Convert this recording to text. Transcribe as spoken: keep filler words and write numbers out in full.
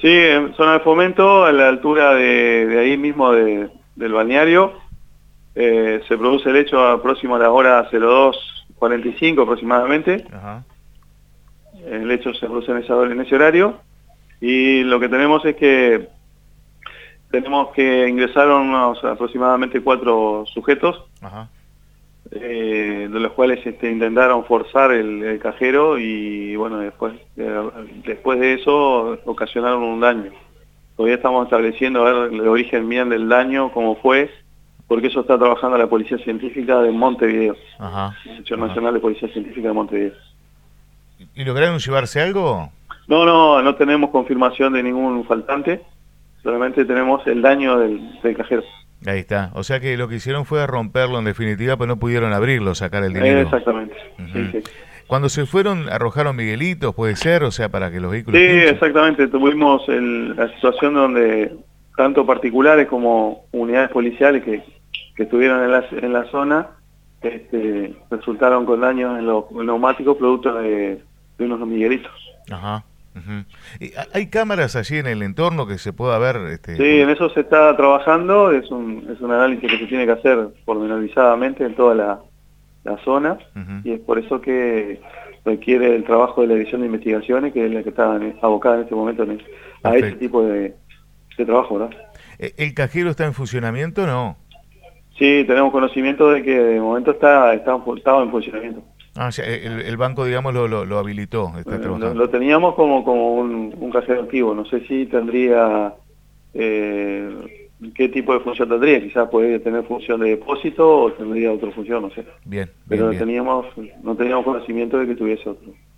Sí, en zona de Fomento, a la altura de, de ahí mismo de, del balneario. Eh, se produce el hecho a próximo a la hora cero dos cuarenta y cinco aproximadamente. Ajá. El hecho se produce en ese, en ese horario. Y lo que tenemos es que tenemos que ingresaron unos aproximadamente cuatro sujetos, Ajá. eh, de los cuales este, intentaron forzar el, el cajero y bueno, después, eh, después de eso ocasionaron un daño. Todavía estamos estableciendo a ver el origen bien del daño, cómo fue, porque eso está trabajando la Policía Científica de Montevideo, Ajá. el Instituto Ajá. Nacional de Policía Científica de Montevideo. ¿Y lograron llevarse algo? No, no, no tenemos confirmación de ningún faltante, solamente tenemos el daño del, del cajero. Ahí está. O sea que lo que hicieron fue romperlo en definitiva, pero no pudieron abrirlo, sacar el Eh, dinero. exactamente, sí, Ujú. sí. Cuando se fueron, arrojaron Miguelitos, puede ser, o sea, para que los Sí, vehículos pinchen. exactamente, tuvimos el- la situación donde tanto particulares como unidades policiales que, que estuvieron en la, en la zona este, resultaron con daños en los neumáticos producto de, de unos miguelitos. Ajá. Ujú. ¿Y ha- ¿Hay cámaras allí en el entorno que se pueda ver? Este, Sí, en porque... eso se está trabajando, es un, es un análisis que se tiene que hacer pormenorizadamente en toda la, la zona Ujú. y es por eso que requiere el trabajo de la División de Investigaciones, que es la que está en- abocada en este momento en- a ese Perfecto. tipo de, de trabajo, ¿verdad? ¿E- ¿El cajero está en funcionamiento o no? Sí, tenemos conocimiento de que de momento está, está estaba en funcionamiento. Ah, ya, el, el banco, digamos, lo, lo, lo habilitó, está Eh, Lo, trabajando. lo teníamos como, como un, un cajero activo, no sé si tendría, eh, qué tipo de función tendría, quizás podría tener función de depósito o tendría otra función, no sé. Bien, bien, Pero bien. teníamos, no teníamos conocimiento de que tuviese otro.